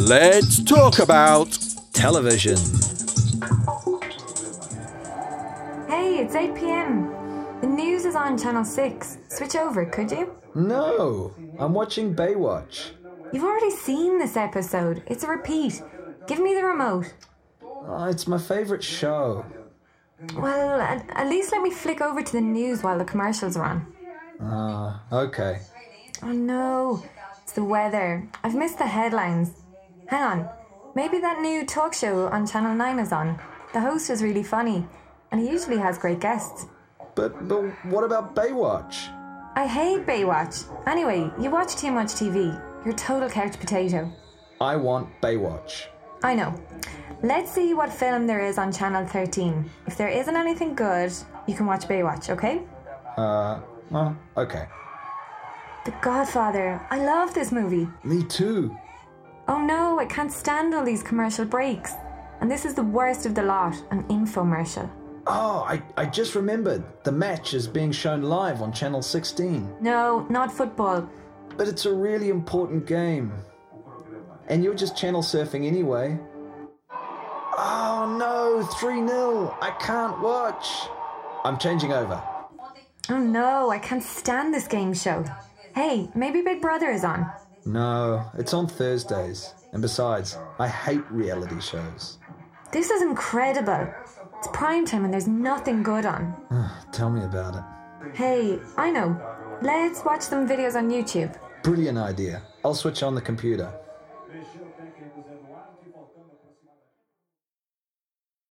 Let's talk about television. Hey, it's 8 p.m. The news is on Channel 6. Switch over, could you? No, I'm watching Baywatch. You've already seen this episode. It's a repeat. Give me the remote. Oh, it's my favourite show. Well, at least let me flick over to the news while the commercials are on. Okay. Oh no, it's the weather. I've missed the headlines. Hang on, maybe that new talk show on Channel 9 is on. The host is really funny, and he usually has great guests. But what about Baywatch? I hate Baywatch. Anyway, you watch too much TV. You're a total couch potato. I want Baywatch. I know. Let's see what film there is on Channel 13. If there isn't anything good, you can watch Baywatch, okay? Well, okay. The Godfather. I love this movie. Me too. Oh no, I can't stand all these commercial breaks. And this is the worst of the lot, an infomercial. Oh, I just remembered. The match is being shown live on Channel 16. No, not football. But it's a really important game. And you're just channel surfing anyway. Oh no, 3-0. I can't watch. I'm changing over. Oh no, I can't stand this game show. Hey, maybe Big Brother is on. No, it's on Thursdays. And besides, I hate reality shows. This is incredible. It's prime time and there's nothing good on. Tell me about it. Hey, I know. Let's watch some videos on YouTube. Brilliant idea. I'll switch on the computer.